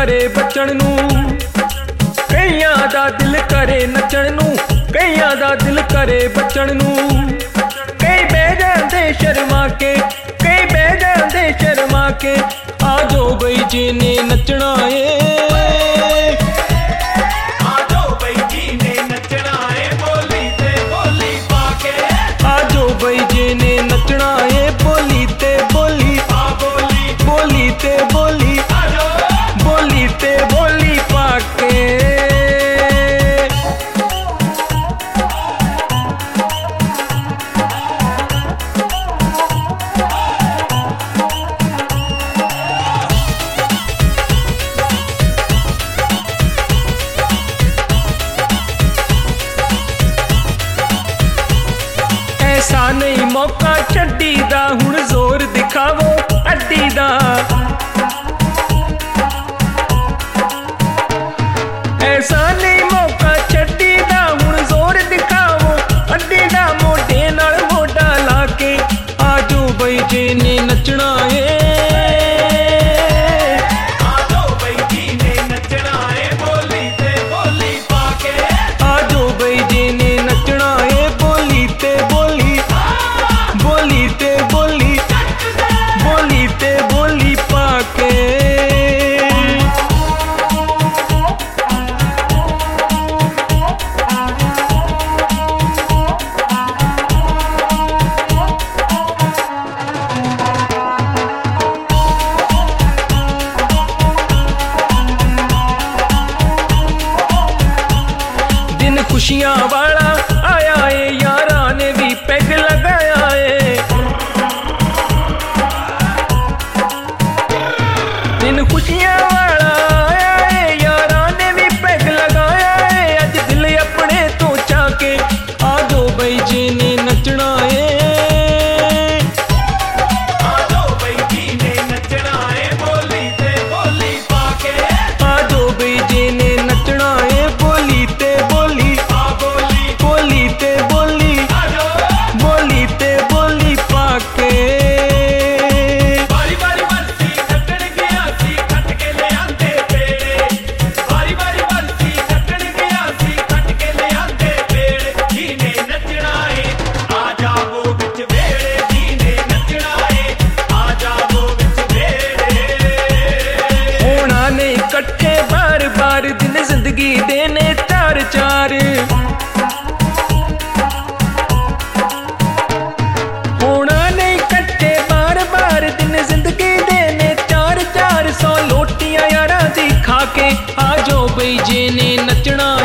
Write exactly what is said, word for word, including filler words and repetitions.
करे बचण नू, कईयां दा दिल करे नचण नू, कईयां दा दिल करे बचण नू। कई बह जांदे शर्मा के, कई बह जांदे शर्मा के, आ जाओ बई जिने नचना है, आ जाओ बई जिने नचना है, बोली ते बोली पाके, आ जाओ बई जिने नचना है, बोली ते बोली, आ बोली बोली ते बोली, आ जाओ बोली ते बोली पाके। ऐसा नहीं मौका छड्डी दा, हुण जोर दिखावो अड्डी दा, ऐसा नहीं मौका छड्डी दा, हुण जोर दिखावो अड्डी दा। मोढे नाल मोढा ला के, आ जाओ बई जिने नचना है, आ जाओ बई जिने नचना है, बोली ते बोली पाके, आ जाओ बई जिने नचना है, बोली ते बोली, बोली ते बोली, बोली ते बोली पाके। दिन खुशियां वाला आया है, यारा ने भी पैग लगाया है, दिन खुशियां वाला आया है, यारा ने भी पैग लगाया है। अज दिल अपने तो चाके, आ जाओ बई जिने नचना है, आ जाओ बई जिने नचना है, बोली ते बोली पाके, आ जाओ बई जिने नचना है, बोली ते बोली, आ बोली बोली ते बोली, आ जाओ बोली ते बोली पाके। बारी बारी बरसी खट्टण गया सी, खट के ले आंदे पेड़े, बारी बारी बरसी खट्टण गया सी, खट के ले आंदे पेड़े। जिने नचना है आ जाओ विच वेड़े, जिने नचना है आ जाओ विच वेड़े। होना ने इकट्ठे बार बार, दिन जिंदगी देने चार चार, होना ने इकट्ठे बार बार, दिन जिंदगी देने चार चार। सौ लोटियां यारा दी खा के, आ जाओ बई जिने नचना